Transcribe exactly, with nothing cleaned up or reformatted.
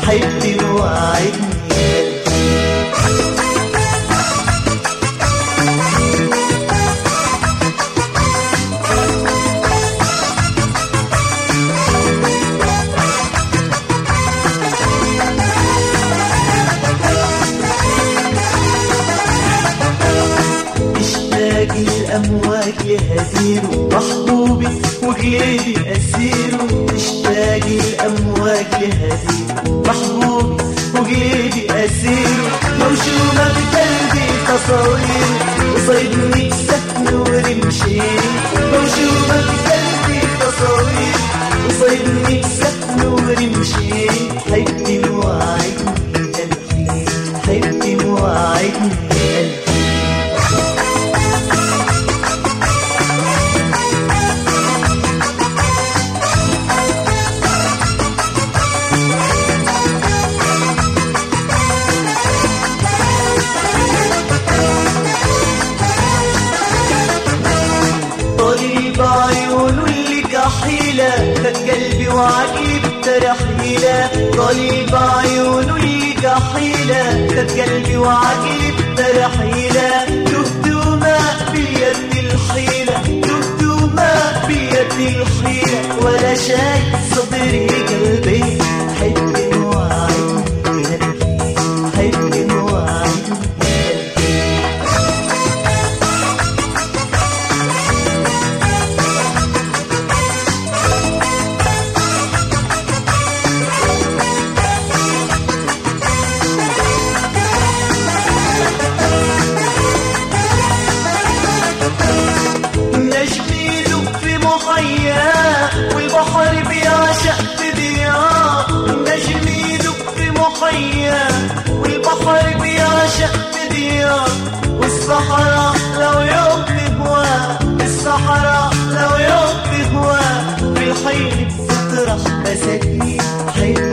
حبني ووعدني الأمواج لهديره محبوبي وجليدي أسيره. تشتاق الأمواج لهديره محبوبي وجليدي أسيره. موشومة بقلبي تصاويره وصيدني سكن ورمشيره. موشومة بقلبي تصاويره وصيدني سكن ورمشيره. حبني ووعدني الحين حبني ووعدني الحين. بعيونه اللي كحيلة كانت قلبي وعقلي بترحيلة. طالب عيونه اللي كحيلة كانت قلبي وعقلي بترحيلة. تهت وما بيد الحيلة تهت وما بيد الحيلة ولا شايف صدري قلبي. حبني ووعدني حبني ووعدني. والبحر بيعشق بدياء. النجم يدق في محيا والبحر بيعشق بدياء. والصحراء لو يوم بهواه الصحراء لو يوم بهواه في الحين بتطرح مساكين.